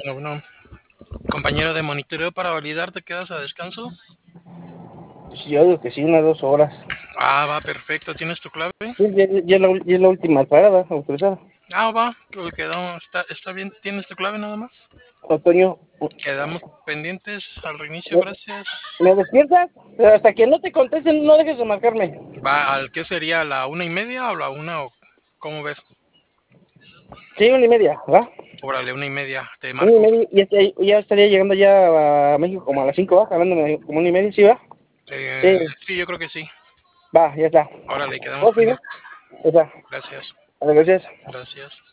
Bueno, compañero de monitoreo para validar, ¿te quedas a descanso? Pues yo digo que sí, unas 2 horas. Va, perfecto. ¿Tienes tu clave? Sí, ya es la última parada autorizada. Va, pues quedamos, está bien. ¿Tienes tu clave nada más? Antonio, Quedamos pendientes al reinicio, gracias. ¿me despiertas? Hasta que no te contesten, no dejes de marcarme. ¿Al qué sería? ¿La 1:30 o la 1? ¿Cómo ves? Sí, 1:30, ¿va? Órale, 1:30, te Una y marco. media, ya estaría llegando ya a México como a las 5, ¿va? Hablando como 1:30, ¿sí, va? Sí, Sí, yo creo que sí. va, ya está. Órale, quedamos ¿Vos, sí, pendientes. ya está. Gracias, Gracias. gracias.